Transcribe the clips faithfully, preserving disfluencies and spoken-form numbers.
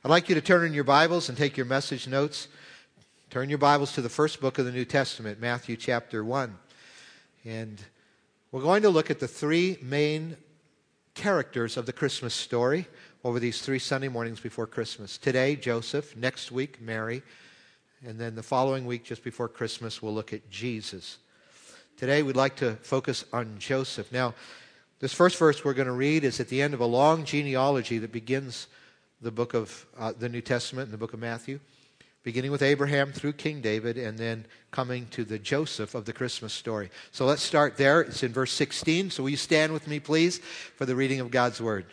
I'd like you to turn in your Bibles and take your message notes. Turn your Bibles to the first book of the New Testament, Matthew chapter one. And we're going to look at the three main characters of the Christmas story over these three Sunday mornings before Christmas. Today, Joseph. Next week, Mary. And then the following week, just before Christmas, we'll look at Jesus. Today, we'd like to focus on Joseph. Now, this first verse we're going to read is at the end of a long genealogy that begins the book of uh, the New Testament, in the book of Matthew, beginning with Abraham through King David, and then coming to the Joseph of the Christmas story. So let's start there. It's in verse sixteen. So will you stand with me, please, for the reading of God's Word.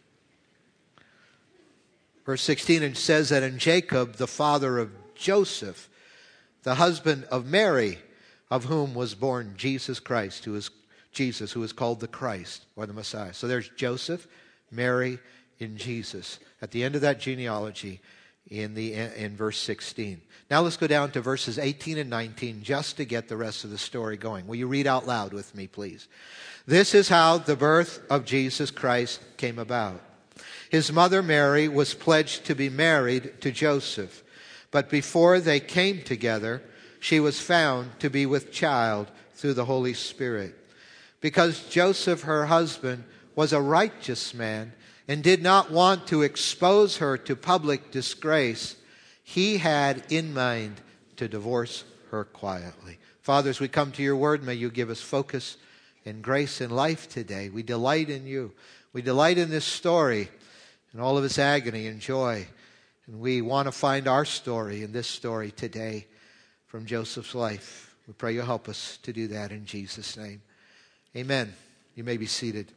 Verse sixteen, it says that in Jacob, the father of Joseph, the husband of Mary, of whom was born Jesus Christ, who is Jesus, who is called the Christ, or the Messiah. So there's Joseph, Mary, and Jesus at the end of that genealogy in the in verse sixteen. Now let's go down to verses eighteen and nineteen just to get the rest of the story going. Will you read out loud with me, please? This is how the birth of Jesus Christ came about. His mother Mary was pledged to be married to Joseph, but before they came together, she was found to be with child through the Holy Spirit. Because Joseph, her husband, was a righteous man and did not want to expose her to public disgrace, he had in mind to divorce her quietly. Father, as we come to your word, may you give us focus and grace in life today. We delight in you. We delight in this story and all of its agony and joy. And we want to find our story in this story today from Joseph's life. We pray you'll help us to do that in Jesus' name. Amen. You may be seated.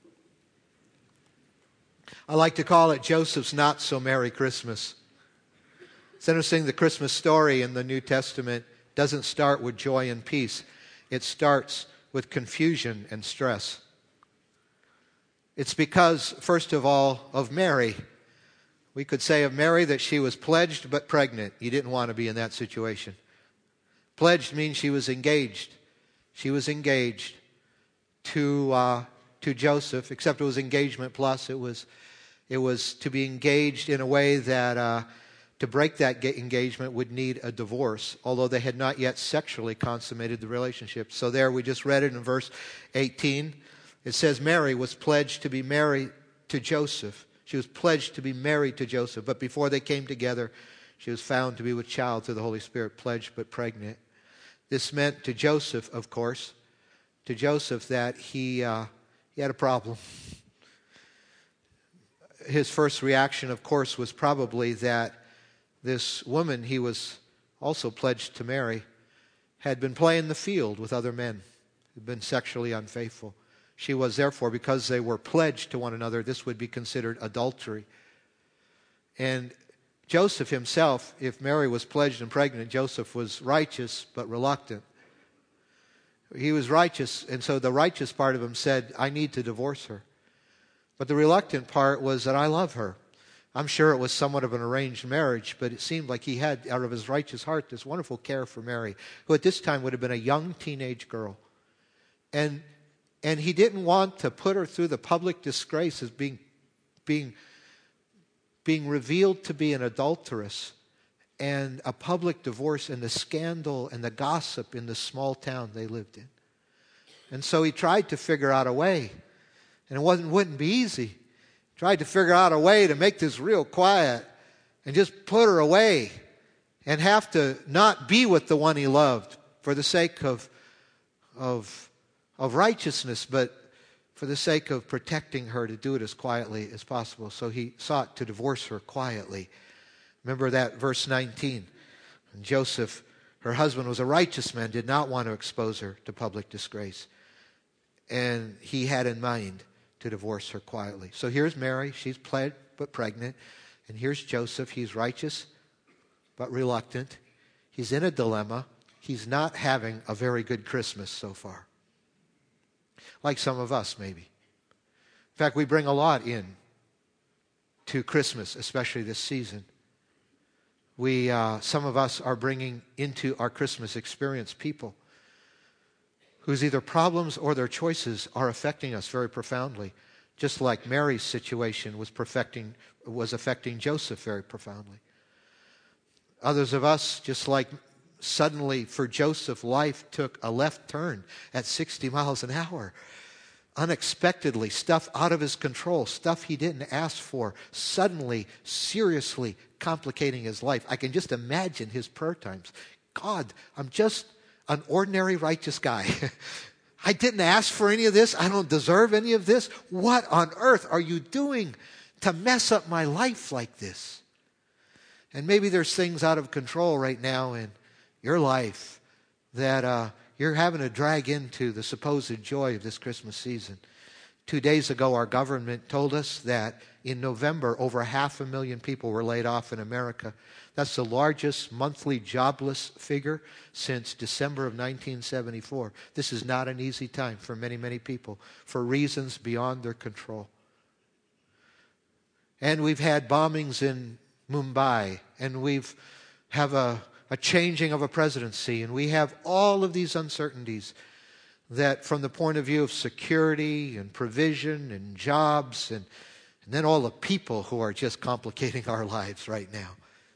I like to call it Joseph's Not So Merry Christmas. It's interesting, the Christmas story in the New Testament doesn't start with joy and peace. It starts with confusion and stress. It's because, first of all, of Mary. We could say of Mary that she was pledged but pregnant. You didn't want to be in that situation. Pledged means she was engaged. She was engaged to uh, to Joseph, except it was engagement plus. It was it was to be engaged in a way that uh, to break that engagement would need a divorce, although they had not yet sexually consummated the relationship. So there, we just read it in verse eighteen. It says Mary was pledged to be married to Joseph. She was pledged to be married to Joseph, but before they came together, she was found to be with child through the Holy Spirit, pledged but pregnant. This meant to Joseph, of course, to Joseph that he uh, he had a problem. His first reaction, of course, was probably that this woman he was also pledged to marry had been playing the field with other men, had been sexually unfaithful. She was, therefore, because they were pledged to one another, this would be considered adultery. And Joseph himself, if Mary was pledged and pregnant, Joseph was righteous but reluctant. He was righteous, and so the righteous part of him said, I need to divorce her. But the reluctant part was that I love her. I'm sure it was somewhat of an arranged marriage, but it seemed like he had, out of his righteous heart, this wonderful care for Mary, who at this time would have been a young teenage girl. And and he didn't want to put her through the public disgrace as being, being, being revealed to be an adulteress, and a public divorce, and the scandal and the gossip in the small town they lived in. And so he tried to figure out a way, and it wasn't wouldn't be easy. He tried to figure out a way to make this real quiet and just put her away and have to not be with the one he loved for the sake of of of righteousness, but for the sake of protecting her, to do it as quietly as possible. So he sought to divorce her quietly. Remember that verse nineteen. And Joseph, her husband, was a righteous man, did not want to expose her to public disgrace. And he had in mind to divorce her quietly. So here's Mary, she's pledged but pregnant. And here's Joseph, he's righteous but reluctant. He's in a dilemma. He's not having a very good Christmas so far. Like some of us, maybe. In fact, we bring a lot in to Christmas, especially this season. We, uh, some of us are bringing into our Christmas experience people whose either problems or their choices are affecting us very profoundly. just like Mary's situation was perfecting, was affecting Joseph very profoundly. Others of us, just like suddenly for Joseph, life took a left turn at sixty miles an hour. Unexpectedly, stuff out of his control, stuff he didn't ask for, suddenly, seriously complicating his life. I can just imagine his prayer times. God, I'm just an ordinary righteous guy. I didn't ask for any of this. I don't deserve any of this. What on earth are you doing to mess up my life like this? And maybe there's things out of control right now in your life that uh, you're having to drag into the supposed joy of this Christmas season. Two days ago, our government told us that in November, over half a million people were laid off in America. That's the largest monthly jobless figure since December of nineteen seventy-four. This is not an easy time for many, many people for reasons beyond their control. And we've had bombings in Mumbai, and we've have a, a changing of a presidency, and we have all of these uncertainties that from the point of view of security and provision and jobs and, and then all the people who are just complicating our lives right now.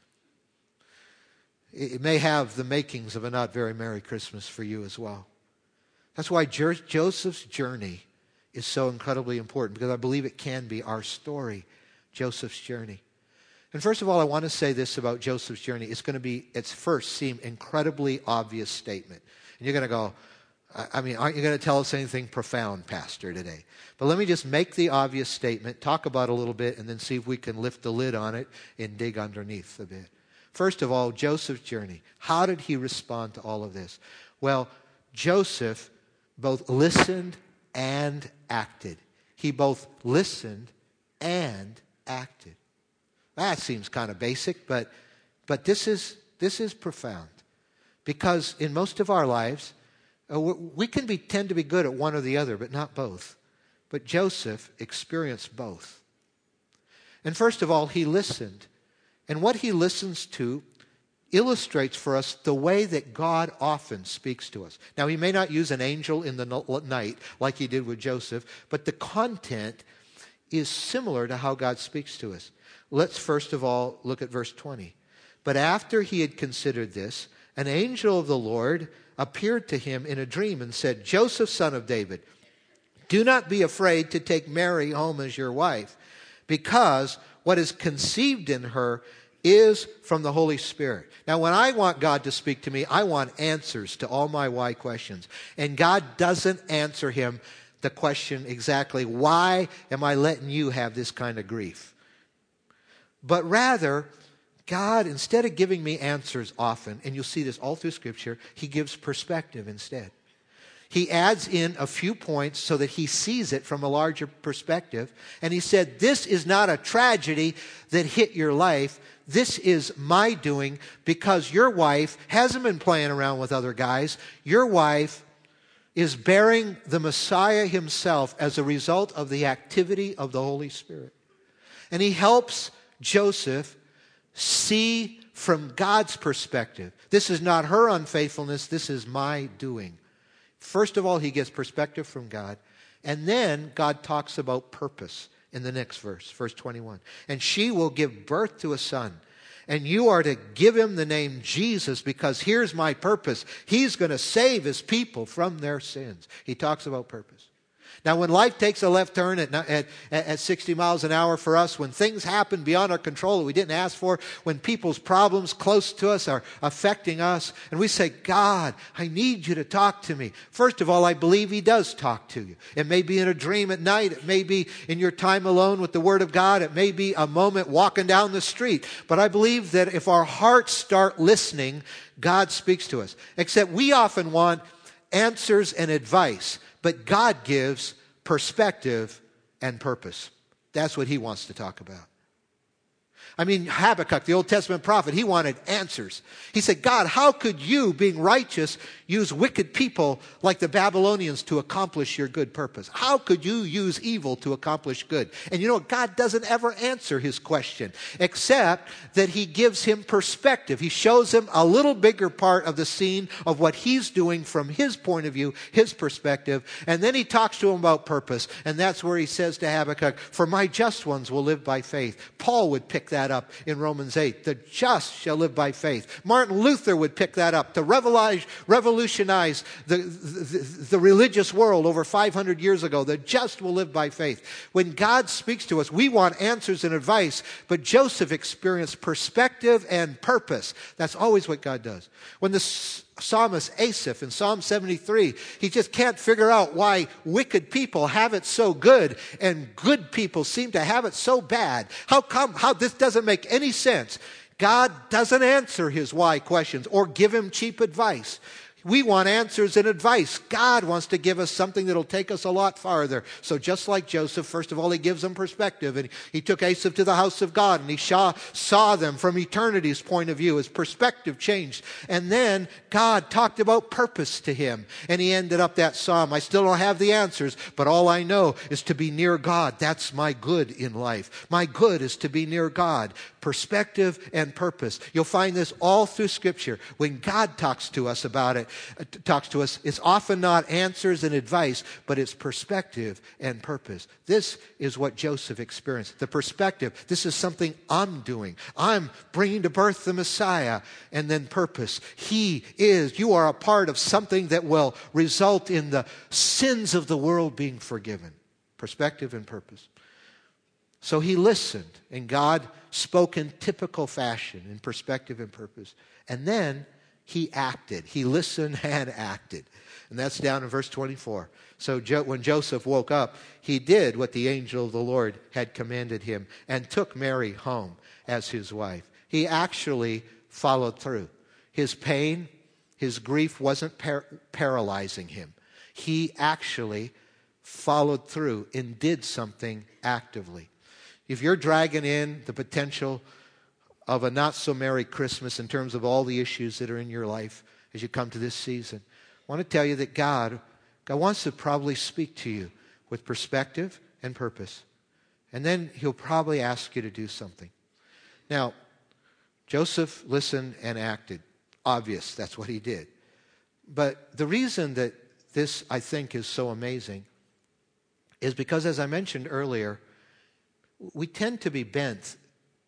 It may have the makings of a not very Merry Christmas for you as well. That's why Jo- Joseph's journey is so incredibly important, because I believe it can be our story, Joseph's journey. And first of all, I want to say this about Joseph's journey. It's going to be, at first, seem incredibly obvious statement. And you're going to go, I mean, aren't you going to tell us anything profound, Pastor, today? But let me just make the obvious statement, talk about it a little bit, and then see if we can lift the lid on it and dig underneath a bit. First of all, Joseph's journey. How did he respond to all of this? Well, Joseph both listened and acted. He both listened and acted. That seems kind of basic, but but this is this is profound. Because in most of our lives, uh, we can be tend to be good at one or the other, but not both. But Joseph experienced both. And first of all, he listened. And what he listens to illustrates for us the way that God often speaks to us. Now, he may not use an angel in the night like he did with Joseph, but the content is similar to how God speaks to us. Let's first of all look at verse twenty. But after he had considered this, an angel of the Lord appeared to him in a dream and said, Joseph, son of David, do not be afraid to take Mary home as your wife, because what is conceived in her is from the Holy Spirit. Now, when I want God to speak to me, I want answers to all my why questions. And God doesn't answer him the question exactly, why am I letting you have this kind of grief? But rather, God, instead of giving me answers often, and you'll see this all through Scripture, he gives perspective instead. He adds in a few points so that he sees it from a larger perspective. And he said, this is not a tragedy that hit your life. This is my doing, because your wife hasn't been playing around with other guys. Your wife is bearing the Messiah himself as a result of the activity of the Holy Spirit. And he helps Joseph see from God's perspective. This is not her unfaithfulness. This is my doing. First of all, he gets perspective from God. And then God talks about purpose in the next verse, verse twenty-one. And she will give birth to a son. And you are to give him the name Jesus, because here's my purpose. He's going to save his people from their sins. He talks about purpose. Now, when life takes a left turn at, at, at sixty miles an hour for us, when things happen beyond our control that we didn't ask for, when people's problems close to us are affecting us, and we say, God, I need you to talk to me. First of all, I believe he does talk to you. It may be in a dream at night. It may be in your time alone with the Word of God. It may be a moment walking down the street. But I believe that if our hearts start listening, God speaks to us. Except we often want answers and advice. But God gives perspective and purpose. That's what he wants to talk about. I mean, Habakkuk, the Old Testament prophet, he wanted answers. He said, God, how could you, being righteous, use wicked people like the Babylonians to accomplish your good purpose? How could you use evil to accomplish good? And you know, God doesn't ever answer his question, except that he gives him perspective. He shows him a little bigger part of the scene of what he's doing from his point of view, his perspective. And then he talks to him about purpose. And that's where he says to Habakkuk, for my just ones will live by faith. Paul would pick that up in Romans eight. The just shall live by faith. Martin Luther would pick that up to revolutionize the, the, the religious world over five hundred years ago. The just will live by faith. When God speaks to us, we want answers and advice, but Joseph experienced perspective and purpose. That's always what God does. When the psalmist Asaph in Psalm seventy-three, he just can't figure out why wicked people have it so good and good people seem to have it so bad. How come, how this doesn't make any sense? God doesn't answer his why questions or give him cheap advice. We want answers and advice. God wants to give us something that'll take us a lot farther. So just like Joseph, first of all, he gives them perspective. And he took Asaph to the house of God, and he saw, saw them from eternity's point of view. His perspective changed. And then God talked about purpose to him. And he ended up that psalm. I still don't have the answers, but all I know is to be near God. That's my good in life. My good is to be near God. Perspective and purpose. You'll find this all through Scripture. When God talks to us about it, talks to us, it's often not answers and advice, but it's perspective and purpose. This is what Joseph experienced. The perspective. This is something I'm doing. I'm bringing to birth the Messiah. And then purpose. He is, you are a part of something that will result in the sins of the world being forgiven. Perspective and purpose. So he listened, and God spoke in typical fashion, in perspective and purpose. And then he acted. He listened and acted. And that's down in verse twenty-four. So jo- when Joseph woke up, he did what the angel of the Lord had commanded him and took Mary home as his wife. He actually followed through. His pain, his grief wasn't par- paralyzing him. He actually followed through and did something actively. If you're dragging in the potential of a not-so-merry Christmas in terms of all the issues that are in your life as you come to this season, I want to tell you that God, God wants to probably speak to you with perspective and purpose. And then he'll probably ask you to do something. Now, Joseph listened and acted. Obvious, that's what he did. But the reason that this, I think, is so amazing is because, as I mentioned earlier, we tend to be bent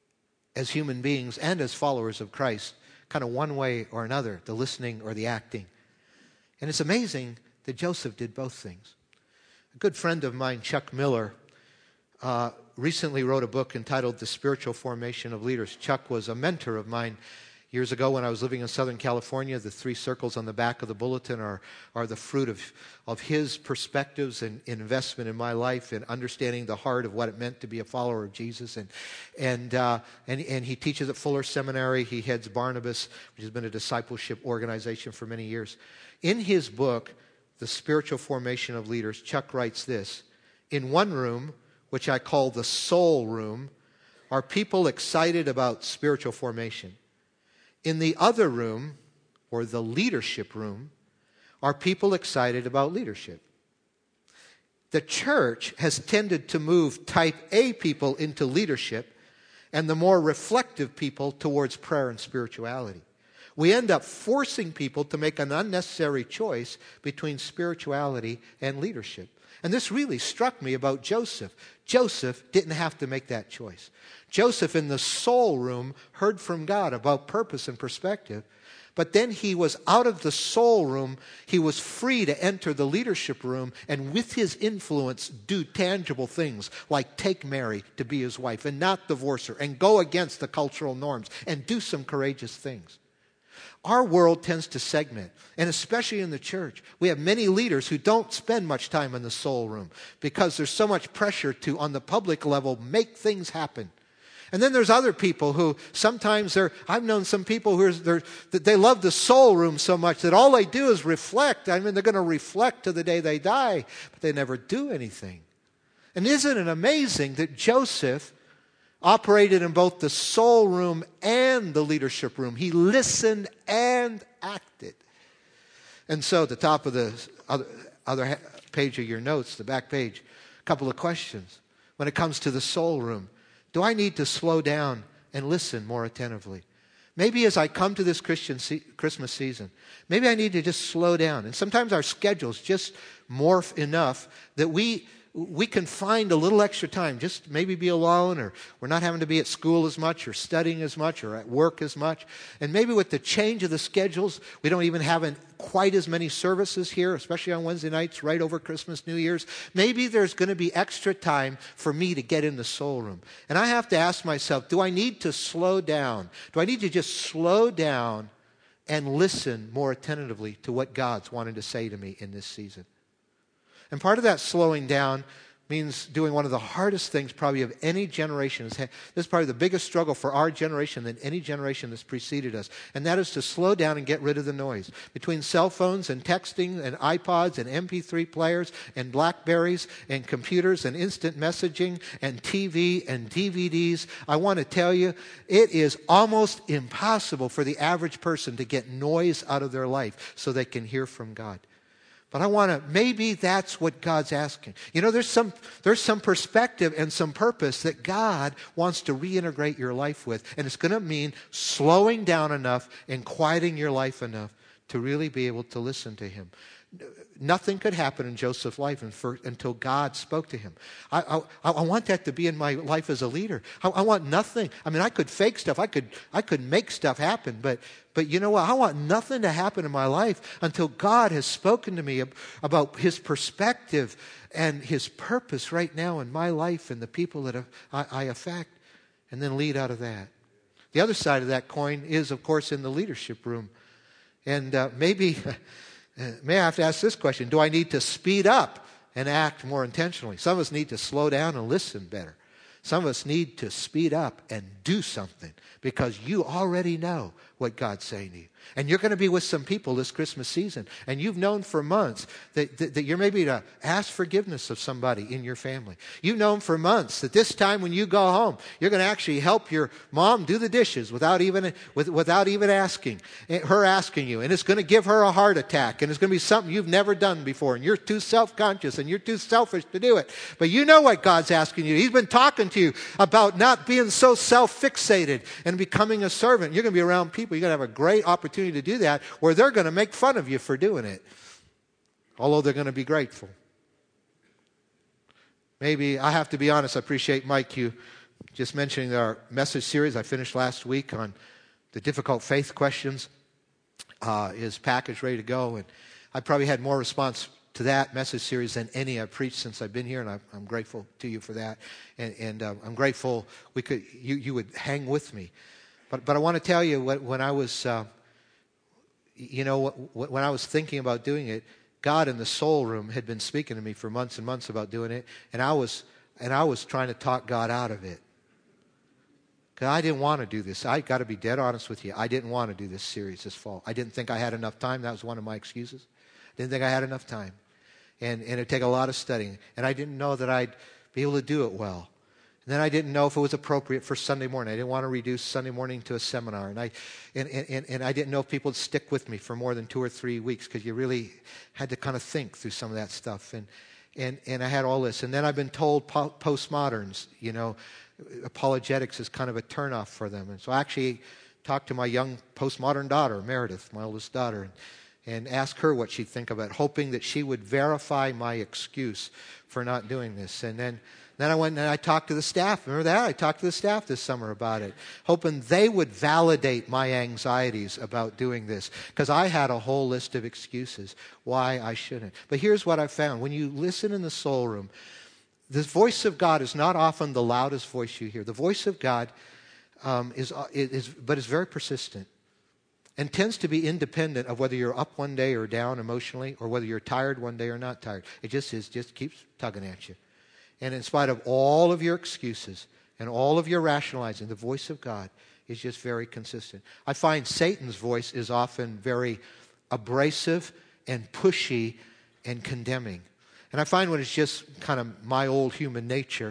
as human beings and as followers of Christ, kind of one way or another, the listening or the acting. And it's amazing that Joseph did both things. A good friend of mine, Chuck Miller, uh, recently wrote a book entitled The Spiritual Formation of Leaders. Chuck was a mentor of mine years ago when I was living in Southern California. The three circles on the back of the bulletin are, are the fruit of, of his perspectives and investment in my life and understanding the heart of what it meant to be a follower of Jesus. And, and, uh, and, and he teaches at Fuller Seminary. He heads Barnabas, which has been a discipleship organization for many years. In his book, The Spiritual Formation of Leaders, Chuck writes this: in one room, which I call the soul room, are people excited about spiritual formation. In the other room, or the leadership room, are people excited about leadership. The church has tended to move type A people into leadership and the more reflective people towards prayer and spirituality. We end up forcing people to make an unnecessary choice between spirituality and leadership. And this really struck me about Joseph. Joseph didn't have to make that choice. Joseph in the soul room heard from God about purpose and perspective. But then he was out of the soul room. He was free to enter the leadership room and with his influence do tangible things like take Mary to be his wife and not divorce her and go against the cultural norms and do some courageous things. Our world tends to segment, and especially in the church, we have many leaders who don't spend much time in the soul room because there's so much pressure to, on the public level, make things happen. And then there's other people who sometimes they're, I've known some people who are, they're, that they love the soul room so much that all they do is reflect. I mean, they're going to reflect to the day they die, but they never do anything. And isn't it amazing that Joseph operated in both the soul room and the leadership room. He listened and acted. And so at the top of the other, other page of your notes, the back page, a couple of questions. When it comes to the soul room, do I need to slow down and listen more attentively? Maybe as I come to this Christian se- Christmas season, maybe I need to just slow down. And sometimes our schedules just morph enough that we we can find a little extra time, just maybe be alone, or we're not having to be at school as much or studying as much or at work as much. And maybe with the change of the schedules, we don't even have an, quite as many services here, especially on Wednesday nights right over Christmas, New Year's. Maybe there's going to be extra time for me to get in the soul room. And I have to ask myself, do I need to slow down? Do I need to just slow down and listen more attentively to what God's wanting to say to me in this season? And part of that slowing down means doing one of the hardest things probably of any generation. This is probably the biggest struggle for our generation than any generation that's preceded us. And that is to slow down and get rid of the noise. Between cell phones and texting and iPods and M P three players and Blackberries and computers and instant messaging and T V and D V Ds, I want to tell you, it is almost impossible for the average person to get noise out of their life so they can hear from God. But I want to, maybe that's what God's asking. You know, there's some there's some perspective and some purpose that God wants to reintegrate your life with. And it's going to mean slowing down enough and quieting your life enough to really be able to listen to Him. Nothing could happen in Joseph's life until God spoke to him. I, I, I want that to be in my life as a leader. I, I want nothing. I mean, I could fake stuff. I could I could make stuff happen. But but you know what? I want nothing to happen in my life until God has spoken to me about His perspective and His purpose right now in my life and the people that I, I affect, and then lead out of that. The other side of that coin is, of course, in the leadership room. And uh, maybe... May I have to ask this question? Do I need to speed up and act more intentionally? Some of us need to slow down and listen better. Some of us need to speed up and do something because you already know what God's saying to you. And you're going to be with some people this Christmas season, and you've known for months that, that, that you're maybe to ask forgiveness of somebody in your family. You've known for months that this time when you go home, you're going to actually help your mom do the dishes without even with, without even asking, her asking you. And it's going to give her a heart attack, and it's going to be something you've never done before, and you're too self-conscious, and you're too selfish to do it. But you know what God's asking you. He's been talking to you about not being so self-fixated and becoming a servant. You're going to be around people. You're going to have a great opportunity to do that where they're going to make fun of you for doing it, although they're going to be grateful. Maybe, I have to be honest, I appreciate Mike, you just mentioning our message series I finished last week on the difficult faith questions. Uh, is packaged ready to go, and I probably had more response to that message series than any I've preached since I've been here, and I, I'm grateful to you for that. And, and uh, I'm grateful we could you you would hang with me. But but I want to tell you, when, when I was, uh, you know, when I was thinking about doing it, God in the soul room had been speaking to me for months and months about doing it, and I was and I was trying to talk God out of it. Because I didn't want to do this. I got to be dead honest with you. I didn't want to do this series this fall. I didn't think I had enough time. That was one of my excuses. Didn't think I had enough time, and and it'd take a lot of studying, and I didn't know that I'd be able to do it well. And then I didn't know if it was appropriate for Sunday morning. I didn't want to reduce Sunday morning to a seminar. And I and, and, and I didn't know if people would stick with me for more than two or three weeks because you really had to kind of think through some of that stuff. And and and I had all this. And then I've been told po- postmoderns, you know, apologetics is kind of a turnoff for them. And so I actually talked to my young postmodern daughter, Meredith, my oldest daughter, and, and asked her what she'd think of it, hoping that she would verify my excuse for not doing this. And then Then I went and I talked to the staff. Remember that? I talked to the staff this summer about it, hoping they would validate my anxieties about doing this, because I had a whole list of excuses why I shouldn't. But here's what I found. When you listen in the soul room, the voice of God is not often the loudest voice you hear. The voice of God um, is, is, but is very persistent and tends to be independent of whether you're up one day or down emotionally, or whether you're tired one day or not tired. It just is, just keeps tugging at you. And in spite of all of your excuses and all of your rationalizing, the voice of God is just very consistent. I find Satan's voice is often very abrasive and pushy and condemning. And I find when it's just kind of my old human nature,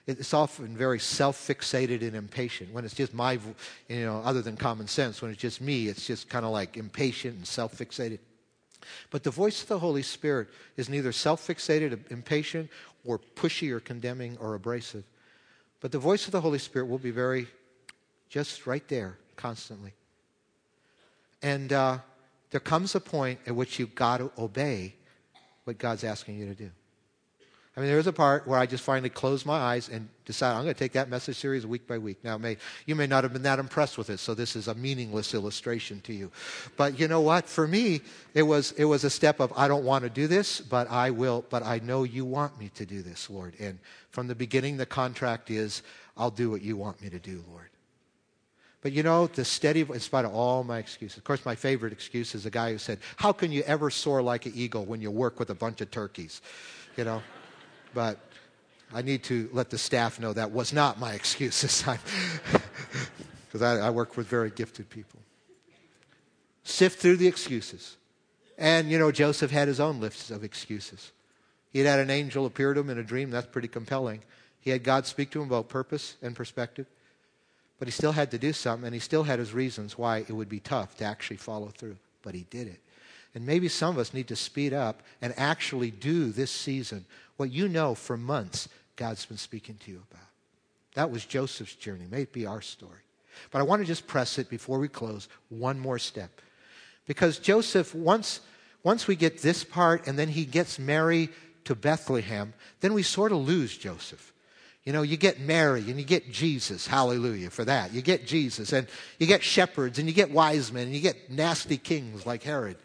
It's often very self-fixated and impatient. When it's just my, you know, other than common sense, when it's just me, it's just kind of like impatient and self-fixated. But the voice of the Holy Spirit is neither self-fixated, impatient, or pushy or condemning or abrasive. But the voice of the Holy Spirit will be very, just right there, constantly. And uh, there comes a point at which you've got to obey what God's asking you to do. I mean, there is a part where I just finally close my eyes and decide I'm going to take that message series week by week. Now, may, you may not have been that impressed with it, so this is a meaningless illustration to you. But you know what? For me, it was it was a step of, I don't want to do this, but I will. But I know you want me to do this, Lord. And from the beginning, the contract is, I'll do what you want me to do, Lord. But you know, the steady, in spite of all my excuses. Of course, my favorite excuse is the guy who said, how can you ever soar like an eagle when you work with a bunch of turkeys? You know? But I need to let the staff know that was not my excuse this time. Because I, I work with very gifted people. Sift through the excuses. And, you know, Joseph had his own list of excuses. He had had an angel appear to him in a dream. That's pretty compelling. He had God speak to him about purpose and perspective. But he still had to do something, and he still had his reasons why it would be tough to actually follow through. But he did it. And maybe some of us need to speed up and actually do this season what you know for months God's been speaking to you about. That was Joseph's journey. May it be our story. But I want to just press it before we close one more step. Because Joseph, once, once we get this part and then he gets Mary to Bethlehem, then we sort of lose Joseph. You know, you get Mary and you get Jesus. Hallelujah for that. You get Jesus and you get shepherds and you get wise men and you get nasty kings like Herod.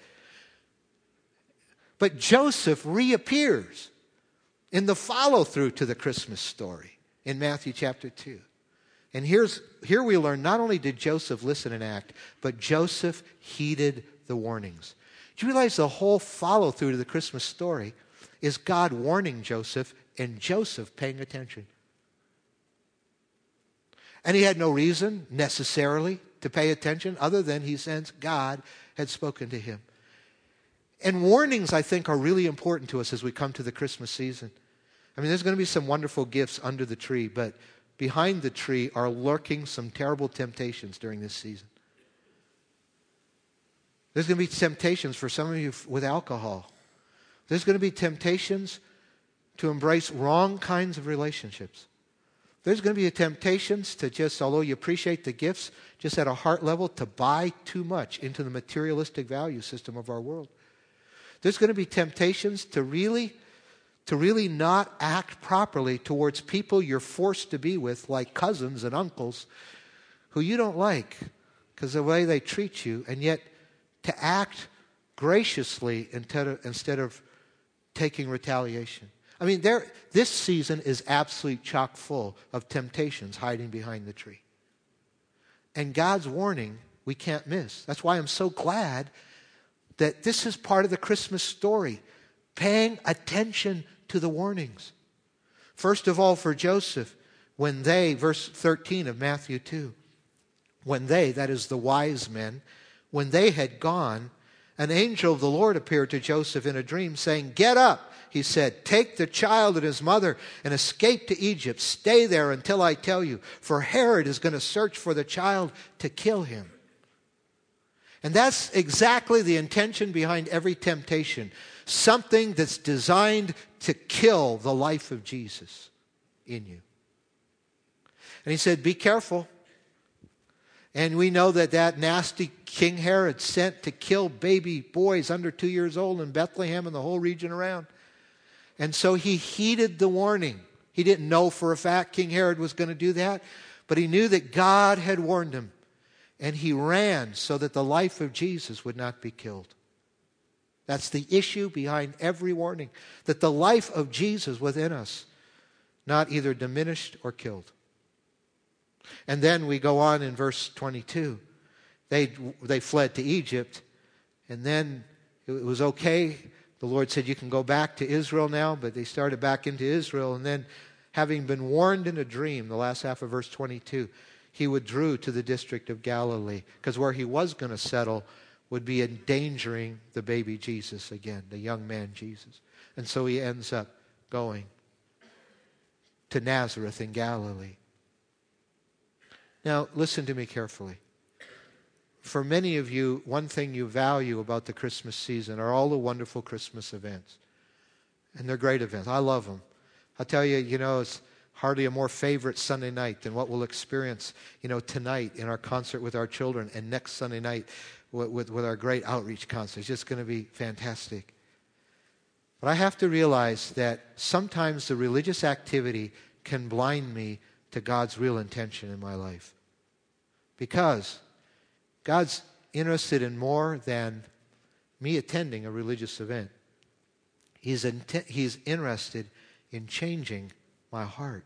But Joseph reappears in the follow-through to the Christmas story in Matthew chapter two. And here's, here we learn not only did Joseph listen and act, but Joseph heeded the warnings. Do you realize the whole follow-through to the Christmas story is God warning Joseph and Joseph paying attention? And he had no reason necessarily to pay attention other than he sensed God had spoken to him. And warnings, I think, are really important to us as we come to the Christmas season. I mean, there's going to be some wonderful gifts under the tree, but behind the tree are lurking some terrible temptations during this season. There's going to be temptations for some of you with alcohol. There's going to be temptations to embrace wrong kinds of relationships. There's going to be temptations to just, although you appreciate the gifts, just at a heart level, to buy too much into the materialistic value system of our world. There's going to be temptations to really, to really not act properly towards people you're forced to be with, like cousins and uncles, who you don't like because of the way they treat you, and yet to act graciously instead of, instead of taking retaliation. I mean, there, this season is absolutely chock full of temptations hiding behind the tree. And God's warning we can't miss. That's why I'm so glad that this is part of the Christmas story, paying attention to the warnings. First of all, for Joseph, when they, verse thirteen of Matthew two, when they, that is the wise men, when they had gone, an angel of the Lord appeared to Joseph in a dream, saying, "Get up," he said, "take the child and his mother and escape to Egypt. Stay there until I tell you, for Herod is going to search for the child to kill him." And that's exactly the intention behind every temptation. Something that's designed to kill the life of Jesus in you. And he said, be careful. And we know that that nasty King Herod sent to kill baby boys under two years old in Bethlehem and the whole region around. And so he heeded the warning. He didn't know for a fact King Herod was going to do that, but he knew that God had warned him. And he ran so that the life of Jesus would not be killed. That's the issue behind every warning. That the life of Jesus within us, not either diminished or killed. And then we go on in verse twenty-two. They, they fled to Egypt. And then it was okay. The Lord said, you can go back to Israel now. But they started back into Israel. And then having been warned in a dream, the last half of verse twenty-two, he withdrew to the district of Galilee, because where he was going to settle would be endangering the baby Jesus again, the young man Jesus. And so he ends up going. to Nazareth in Galilee. Now, listen to me carefully. For many of you, one thing you value about the Christmas season are all the wonderful Christmas events. And they're great events. I love them. I'll tell you, you know, it's hardly a more favorite Sunday night than what we'll experience, you know, tonight in our concert with our children and next Sunday night with, with, with our great outreach concert. It's just going to be fantastic. But I have to realize that sometimes the religious activity can blind me to God's real intention in my life. Because God's interested in more than me attending a religious event. He's, in- he's interested in changing my heart.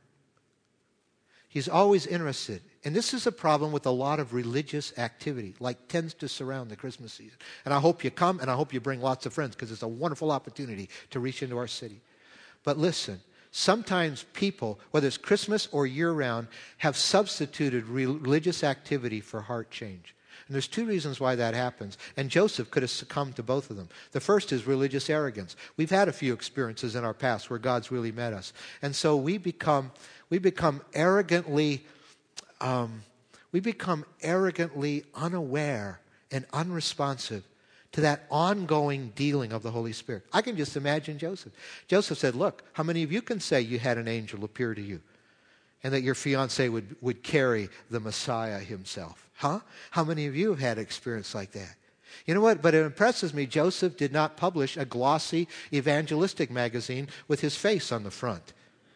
He's always interested. And this is a problem with a lot of religious activity, like tends to surround the Christmas season. And I hope you come, and I hope you bring lots of friends, because it's a wonderful opportunity to reach into our city. But listen, sometimes people, whether it's Christmas or year-round, have substituted religious activity for heart change. And there's two reasons why that happens. And Joseph could have succumbed to both of them. The first is religious arrogance. We've had a few experiences in our past where God's really met us. And so we become we become arrogantly um, we become arrogantly unaware and unresponsive to that ongoing dealing of the Holy Spirit. I can just imagine Joseph. Joseph said, look, how many of you can say you had an angel appear to you and that your fiancé would, would carry the Messiah himself? Huh? How many of you have had an experience like that? You know what? But it impresses me, Joseph did not publish a glossy evangelistic magazine with his face on the front.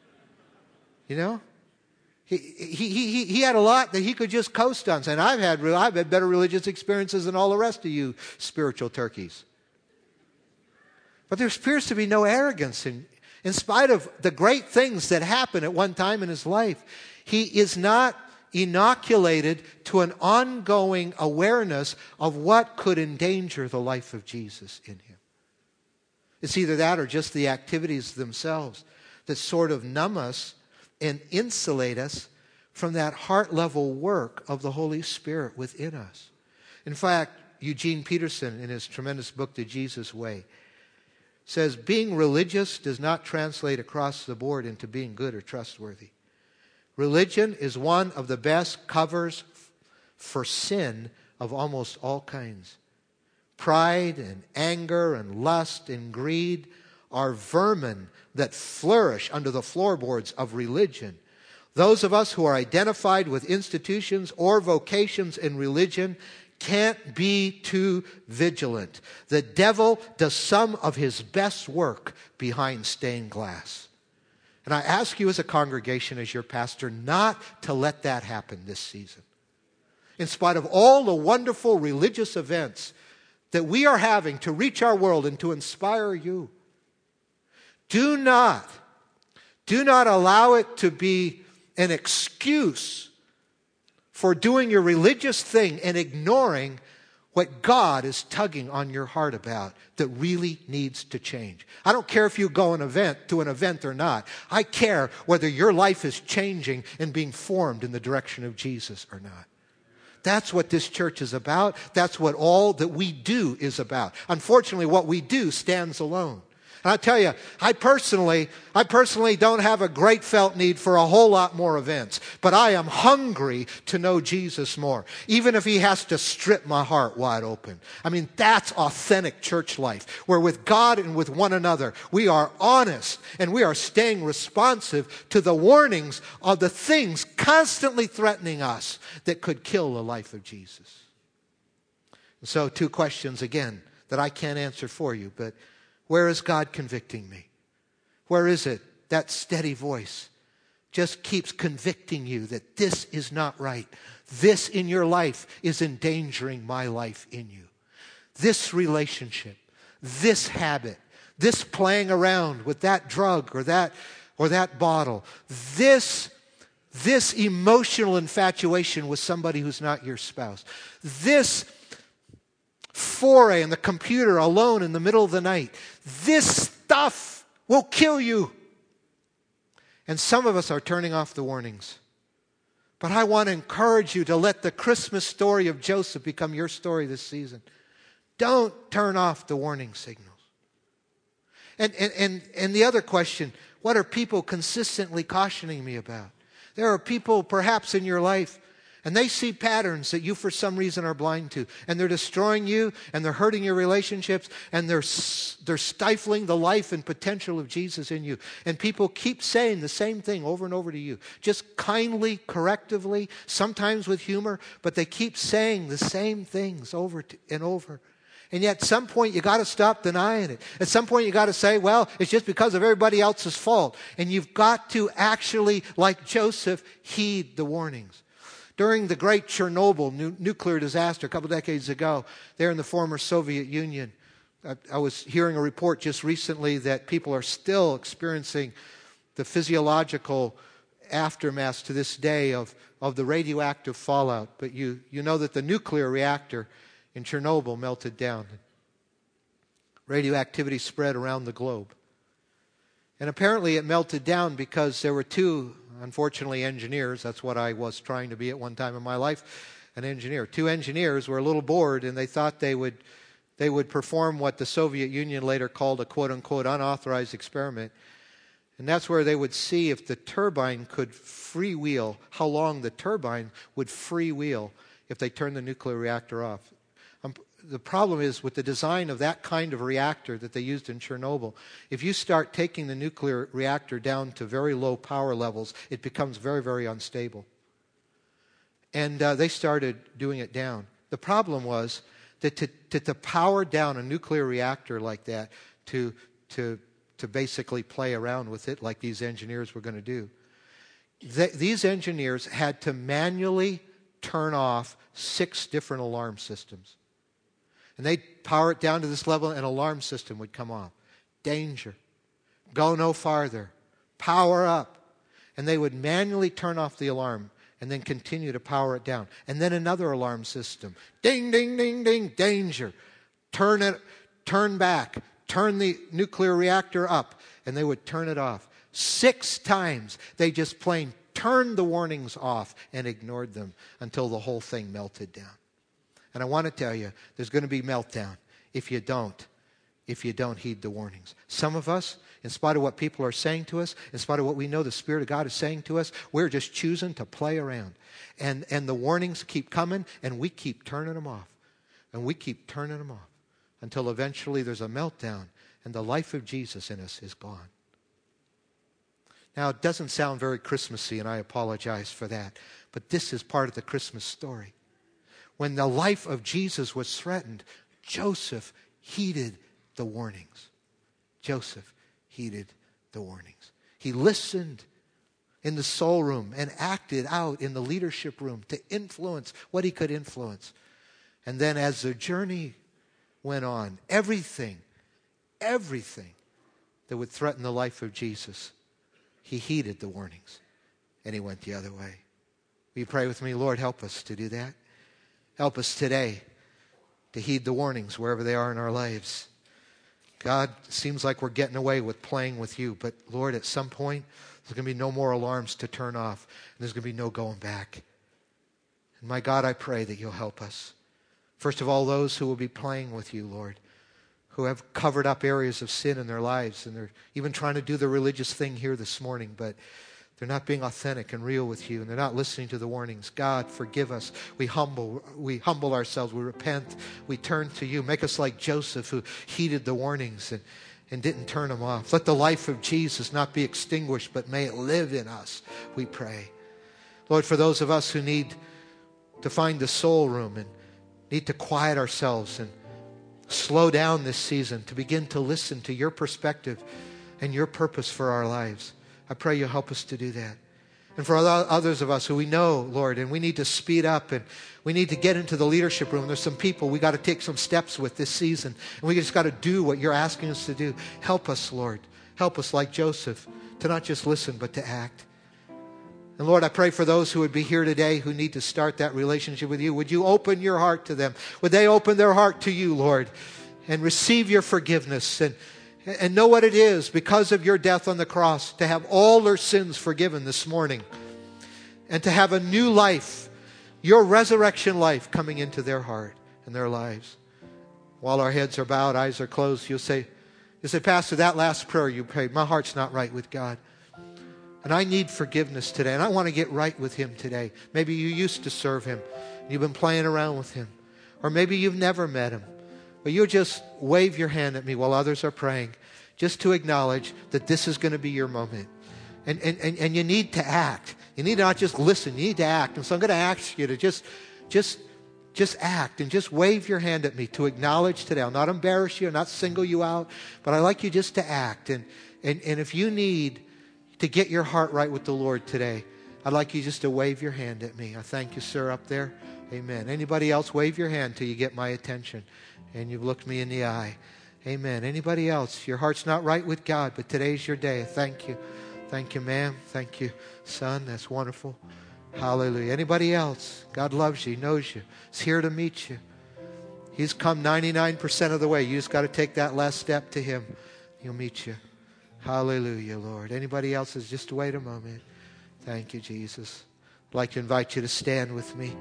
You know? He, he, he, he had a lot that he could just coast on, saying, I've had, I've had better religious experiences than all the rest of you spiritual turkeys. But there appears to be no arrogance in, in spite of the great things that happened at one time in his life. He is not inoculated to an ongoing awareness of what could endanger the life of Jesus in him. It's either that or just the activities themselves that sort of numb us and insulate us from that heart-level work of the Holy Spirit within us. In fact, Eugene Peterson, in his tremendous book, The Jesus Way, says, being religious does not translate across the board into being good or trustworthy. Religion is one of the best covers for sin of almost all kinds. Pride and anger and lust and greed are vermin that flourish under the floorboards of religion. Those of us who are identified with institutions or vocations in religion can't be too vigilant. The devil does some of his best work behind stained glass. And I ask you as a congregation, as your pastor, not to let that happen this season. In spite of all the wonderful religious events that we are having to reach our world and to inspire you, do not, do not allow it to be an excuse for doing your religious thing and ignoring what God is tugging on your heart about that really needs to change. I don't care if you go an event to an event or not. I care whether your life is changing and being formed in the direction of Jesus or not. That's what this church is about. That's what all that we do is about. Unfortunately, what we do stands alone. And I tell you, I personally, I personally don't have a great felt need for a whole lot more events. But I am hungry to know Jesus more. Even if he has to strip my heart wide open. I mean, that's authentic church life. Where with God and with one another, we are honest and we are staying responsive to the warnings of the things constantly threatening us that could kill the life of Jesus. So two questions again that I can't answer for you, but where is God convicting me? Where is it that steady voice just keeps convicting you that this is not right? This in your life is endangering my life in you. This relationship, this habit, this playing around with that drug or that or that bottle, this this emotional infatuation with somebody who's not your spouse, this foray in the computer alone in the middle of the night. This stuff will kill you. And some of us are turning off the warnings. But I want to encourage you to let the Christmas story of Joseph become your story this season. Don't turn off the warning signals. And, and, and, and the other question, What are people consistently cautioning me about? There are people perhaps in your life, and they see patterns that you for some reason are blind to. And they're destroying you, and they're hurting your relationships, and they're, they're stifling the life and potential of Jesus in you. And people keep saying the same thing over and over to you. Just kindly, correctively, sometimes with humor, but they keep saying the same things over and over. And yet at some point you got to stop denying it. At some point you got to say, well, it's just because of everybody else's fault. And you've got to actually, like Joseph, heed the warnings. During the great Chernobyl nu- nuclear disaster a couple decades ago, there in the former Soviet Union, I, I was hearing a report just recently that people are still experiencing the physiological aftermath to this day of, of the radioactive fallout. But you, you know that the nuclear reactor in Chernobyl melted down. Radioactivity spread around the globe. And apparently it melted down because there were two, unfortunately, engineers. That's what I was trying to be at one time in my life, an engineer. Two engineers were a little bored, and they thought they would they would perform what the Soviet Union later called a quote-unquote unauthorized experiment. And that's where they would see if the turbine could freewheel, how long the turbine would freewheel if they turned the nuclear reactor off. Um, the problem is with the design of that kind of reactor that they used in Chernobyl, if you start taking the nuclear reactor down to very low power levels, it becomes very, very unstable. And uh, they started doing it down. The problem was that to, to, to power down a nuclear reactor like that, to, to, to basically play around with it like these engineers were going to do, th- these engineers had to manually turn off six different alarm systems. And they'd power it down to this level, and an alarm system would come off. Danger. Go no farther. Power up. And they would manually turn off the alarm and then continue to power it down. And then another alarm system. Ding, ding, ding, ding, danger. Turn it, turn back. Turn the nuclear reactor up. And they would turn it off. Six times they just plain turned the warnings off and ignored them until the whole thing melted down. And I want to tell you, there's going to be meltdown if you don't, if you don't heed the warnings. Some of us, in spite of what people are saying to us, in spite of what we know the Spirit of God is saying to us, we're just choosing to play around. And, and the warnings keep coming, and we keep turning them off. And we keep turning them off until eventually there's a meltdown, and the life of Jesus in us is gone. Now, it doesn't sound very Christmassy, and I apologize for that. But this is part of the Christmas story. When the life of Jesus was threatened, Joseph heeded the warnings. Joseph heeded the warnings. He listened in the soul room and acted out in the leadership room to influence what he could influence. And then as the journey went on, everything, everything that would threaten the life of Jesus, he heeded the warnings and he went the other way. Will you pray with me? Lord, help us to do that. Help us today to heed the warnings wherever they are in our lives. God, it seems like we're getting away with playing with you, but Lord, at some point, there's going to be no more alarms to turn off, and there's going to be no going back. And my God, I pray that you'll help us. First of all, those who will be playing with you, Lord, who have covered up areas of sin in their lives, and they're even trying to do the religious thing here this morning, but they're not being authentic and real with you, and they're not listening to the warnings. God, forgive us. We humble, we humble ourselves. We repent. We turn to you. Make us like Joseph, who heeded the warnings and, and didn't turn them off. Let the life of Jesus not be extinguished, but may it live in us, we pray. Lord, for those of us who need to find the soul room and need to quiet ourselves and slow down this season to begin to listen to your perspective and your purpose for our lives, I pray you'll help us to do that. And for others of us who we know, Lord, and we need to speed up and we need to get into the leadership room. There's some people we got to take some steps with this season. And we just got to do what you're asking us to do. Help us, Lord. Help us like Joseph to not just listen, but to act. And Lord, I pray for those who would be here today who need to start that relationship with you. Would you open your heart to them? Would they open their heart to you, Lord, and receive your forgiveness and And know what it is, because of your death on the cross, to have all their sins forgiven this morning. And to have a new life, your resurrection life, coming into their heart and their lives. While our heads are bowed, eyes are closed, you'll say, You say, Pastor, that last prayer you prayed, my heart's not right with God. And I need forgiveness today. And I want to get right with Him today. Maybe you used to serve Him. You've been playing around with Him. Or maybe you've never met Him. But you'll just wave your hand at me while others are praying, just to acknowledge that this is going to be your moment. And, and, and, and you need to act. You need to not just listen. You need to act. And so I'm going to ask you to just, just, just act and just wave your hand at me to acknowledge today. I'll not embarrass you. I'll not single you out. But I'd like you just to act. And, and, and if you need to get your heart right with the Lord today, I'd like you just to wave your hand at me. I thank you, sir, up there. Amen. Anybody else, wave your hand till you get my attention and you've looked me in the eye. Amen. Anybody else? Your heart's not right with God, but today's your day. Thank you. Thank you, ma'am. Thank you, son. That's wonderful. Hallelujah. Anybody else? God loves you. He knows you. He's here to meet you. He's come ninety-nine percent of the way. You just got to take that last step to Him. He'll meet you. Hallelujah, Lord. Anybody else? Is just wait a moment. Thank you, Jesus. I'd like to invite you to stand with me.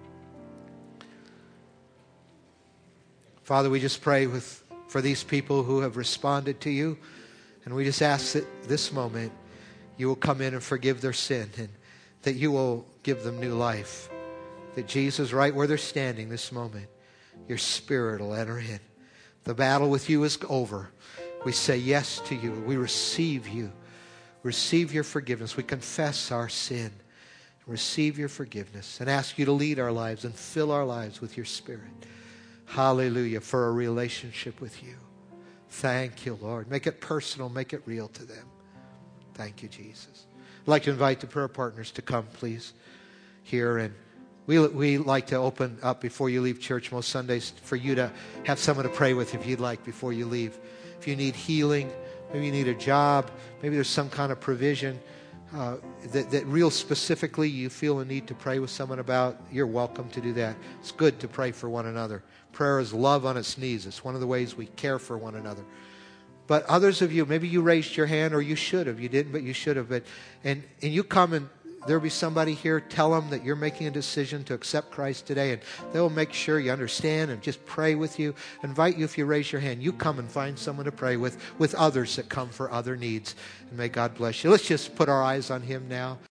Father, we just pray with for these people who have responded to you. And we just ask that this moment you will come in and forgive their sin and that you will give them new life. That Jesus, right where they're standing this moment, your Spirit will enter in. The battle with you is over. We say yes to you. We receive you. Receive your forgiveness. We confess our sin. Receive your forgiveness and ask you to lead our lives and fill our lives with your Spirit. Hallelujah, for a relationship with you. Thank you, Lord. Make it personal. Make it real to them. Thank you, Jesus. I'd like to invite the prayer partners to come, please, here. And we, we like to open up before you leave church most Sundays for you to have someone to pray with if you'd like before you leave. If you need healing, maybe you need a job, maybe there's some kind of provision uh, that, that real specifically you feel a need to pray with someone about, you're welcome to do that. It's good to pray for one another. Prayer is love on its knees. It's one of the ways we care for one another. But others of you, maybe you raised your hand or you should have. You didn't, but you should have. But, and, and you come and there'll be somebody here. Tell them that you're making a decision to accept Christ today. And they'll make sure you understand and just pray with you. Invite you if you raise your hand. You come and find someone to pray with, with others that come for other needs. And may God bless you. Let's just put our eyes on Him now.